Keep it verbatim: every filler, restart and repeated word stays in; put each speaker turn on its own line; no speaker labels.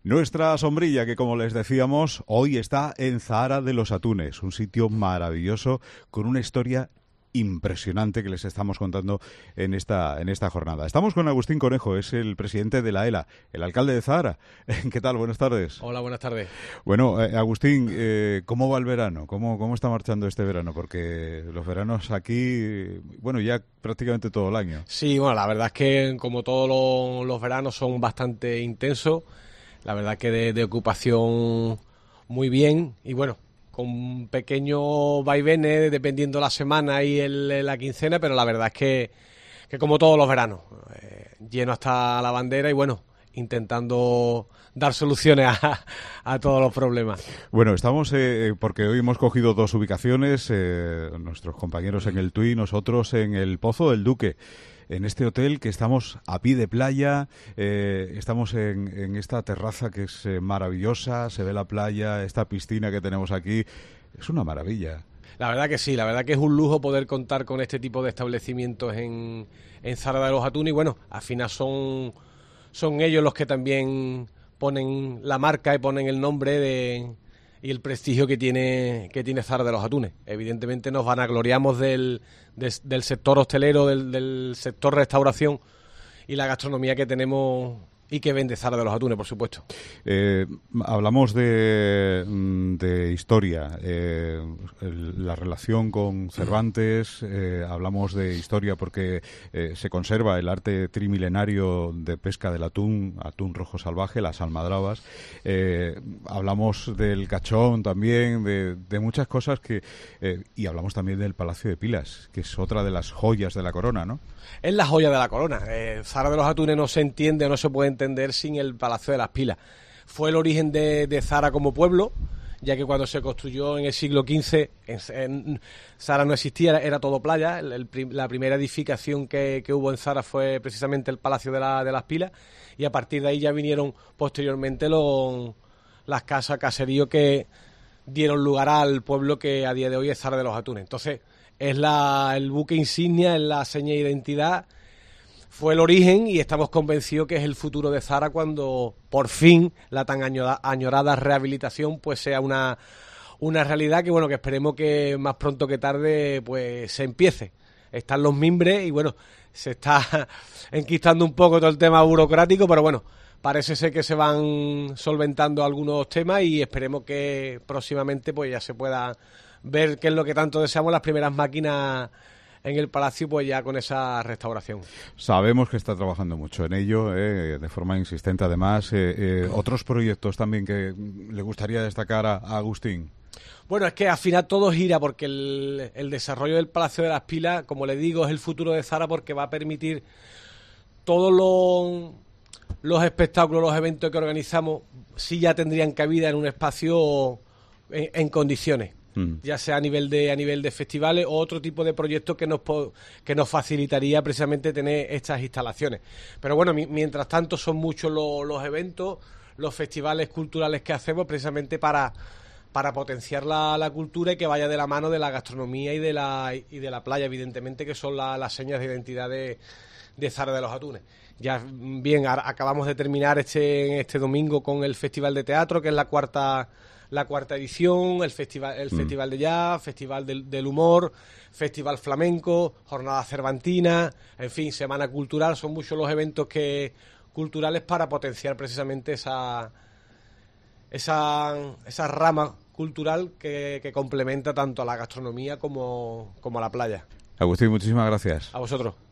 Nuestra sombrilla, que como les decíamos, hoy está en Zahara de los Atunes, un sitio maravilloso con una historia impresionante que les estamos contando en esta en esta jornada. Estamos con Agustín Conejo, es el presidente de la ELA, el alcalde de Zahara. ¿Qué tal? Buenas tardes.
Hola, buenas tardes.
Bueno, eh, Agustín, eh, ¿cómo va el verano? ¿Cómo, ¿Cómo está marchando este verano? Porque los veranos aquí, bueno, ya prácticamente todo el año.
Sí, bueno, la verdad es que como todos los, los veranos son bastante intensos, la verdad que de, de ocupación muy bien y bueno, con pequeños vaivenes dependiendo la semana y el, la quincena, pero la verdad es que, que como todos los veranos, eh, lleno hasta la bandera y bueno, intentando dar soluciones a, a todos los problemas.
Bueno, estamos, eh, porque hoy hemos cogido dos ubicaciones, eh, nuestros compañeros en el Tui, nosotros en el Pozo del Duque, en este hotel que estamos a pie de playa, eh, estamos en, en esta terraza que es eh, maravillosa, se ve la playa, esta piscina que tenemos aquí, es una maravilla.
La verdad que sí, la verdad que es un lujo poder contar con este tipo de establecimientos en, en Zahara de los Atunes y bueno, al final son, son ellos los que también ponen la marca y ponen el nombre de, y el prestigio que tiene que tiene Zahara de los Atunes. Evidentemente nos vanagloriamos del, del, del sector hostelero, del, del sector restauración y la gastronomía que tenemos y que vende Zahara de los Atunes, por supuesto.
Eh, hablamos de, de historia, eh, el, la relación con Cervantes, eh, hablamos de historia porque eh, se conserva el arte trimilenario de pesca del atún, atún rojo salvaje, las almadrabas, eh, hablamos del cachón también, de, de muchas cosas que eh, y hablamos también del Palacio de Pilas, que es otra de las joyas de la corona, ¿no?
Es la joya de la corona. Eh, Zahara de los Atunes no se entiende, no se puede entender sin el Palacio de las Pilas. Fue el origen de, de Zahara como pueblo, ya que cuando se construyó en el siglo quince, en, en Zahara no existía, era todo playa. El, el, la primera edificación que, que hubo en Zahara fue precisamente el Palacio de, la, de las Pilas, y a partir de ahí ya vinieron posteriormente los, las casas, caseríos que dieron lugar al pueblo que a día de hoy es Zahara de los Atunes. Entonces, es la, el buque insignia, es la seña de identidad, fue el origen y estamos convencidos que es el futuro de Zahara cuando por fin la tan añorada, añorada rehabilitación pues sea una, una realidad que bueno que esperemos que más pronto que tarde pues se empiece. Están los mimbres y bueno, se está enquistando un poco todo el tema burocrático, pero bueno, parece ser que se van solventando algunos temas y esperemos que próximamente pues ya se pueda ver qué es lo que tanto deseamos, las primeras máquinas en el Palacio, pues ya con esa restauración.
Sabemos que está trabajando mucho en ello, eh, de forma insistente además. Eh, eh, ¿Otros proyectos también que le gustaría destacar a, a Agustín?
Bueno, es que al final todo gira porque el, el desarrollo del Palacio de las Pilas, como le digo, es el futuro de Zahara porque va a permitir todos los, los espectáculos, los eventos que organizamos, sí ya tendrían cabida en un espacio en, en condiciones. Ya sea a nivel de a nivel de festivales o otro tipo de proyectos que nos que nos facilitaría precisamente tener estas instalaciones. Pero bueno, mi, mientras tanto son muchos los, los eventos, los festivales culturales que hacemos precisamente para para potenciar la, la cultura y que vaya de la mano de la gastronomía y de la y de la playa, evidentemente, que son la, las señas de identidad de, de Zahara de los Atunes. Ya bien, a, acabamos de terminar este este domingo con el Festival de Teatro, que es la cuarta la cuarta edición, el festival el mm. Festival de Jazz, Festival del, del Humor, Festival Flamenco, Jornada Cervantina, en fin, Semana Cultural. Son muchos los eventos que culturales para potenciar precisamente esa esa, esa rama cultural que, que complementa tanto a la gastronomía como, como a la playa.
Agustín, muchísimas gracias.
A vosotros.